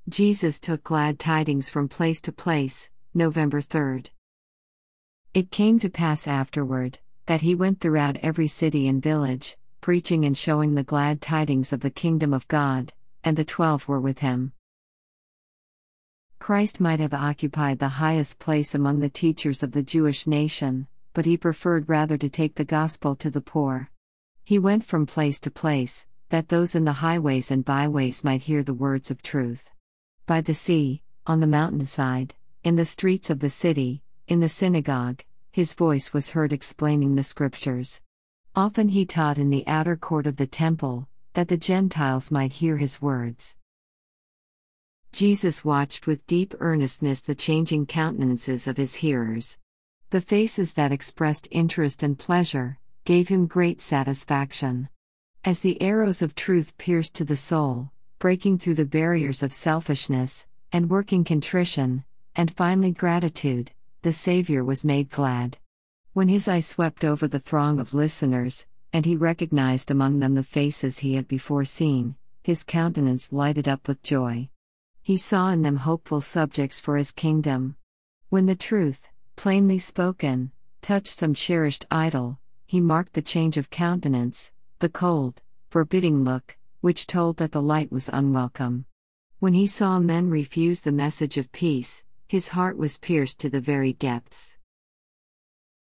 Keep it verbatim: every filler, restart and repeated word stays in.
Jesus took glad tidings from place to place, November third. It came to pass afterward, that he went throughout every city and village, preaching and showing the glad tidings of the kingdom of God, and the twelve were with him. Christ might have occupied the highest place among the teachers of the Jewish nation, but he preferred rather to take the gospel to the poor. He went from place to place, that those in the highways and byways might hear the words of truth. By the sea, on the mountainside, in the streets of the city, in the synagogue, his voice was heard explaining the scriptures. Often he taught in the outer court of the temple, that the Gentiles might hear his words. Jesus watched with deep earnestness the changing countenances of his hearers. The faces that expressed interest and pleasure gave him great satisfaction. As the arrows of truth pierced to the soul, breaking through the barriers of selfishness, and working contrition, and finally gratitude, the Savior was made glad. When his eye swept over the throng of listeners, and he recognized among them the faces he had before seen, his countenance lighted up with joy. He saw in them hopeful subjects for his kingdom. When the truth, plainly spoken, touched some cherished idol, he marked the change of countenance, the cold, forbidding look, which told that the light was unwelcome. When he saw men refuse the message of peace, his heart was pierced to the very depths.